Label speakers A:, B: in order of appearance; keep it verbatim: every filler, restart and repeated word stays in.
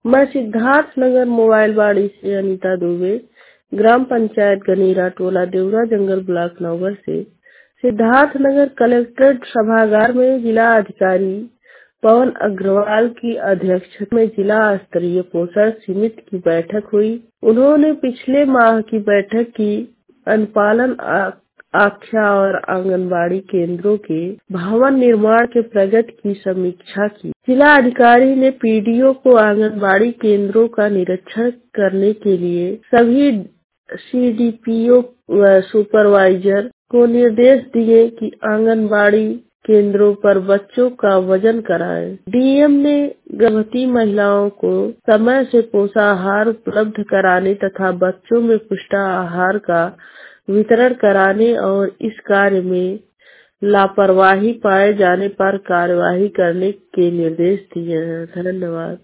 A: मैं सिद्धार्थनगर मोबाइलवाड़ी से अनीता दुबे, ग्राम पंचायत गनीरा, टोला देवरा जंगल, ब्लॉक नौगढ़ से। सिद्धार्थनगर कलेक्ट्रेट सभागार में जिला अधिकारी पवन अग्रवाल की अध्यक्षता में जिला स्तरीय पोषण समिति की बैठक हुई। उन्होंने पिछले माह की बैठक की अनुपालन आख्या और आंगनबाड़ी केंद्रों के भवन निर्माण के प्रगति की समीक्षा की। जिला अधिकारी ने पीडीओ को आंगनबाड़ी केंद्रों का निरीक्षण करने के लिए सभी सीडीपीओ व सुपरवाइजर को निर्देश दिए कि आंगनबाड़ी केंद्रों पर बच्चों का वजन कराएं। डीएम ने गर्भवती महिलाओं को समय से पोषाहार उपलब्ध कराने तथा बच्चों में पुष्टाहार का वितरण कराने और इस कार्य में लापरवाही पाए जाने पर कार्यवाही करने के निर्देश दिए हैं। धन्यवाद।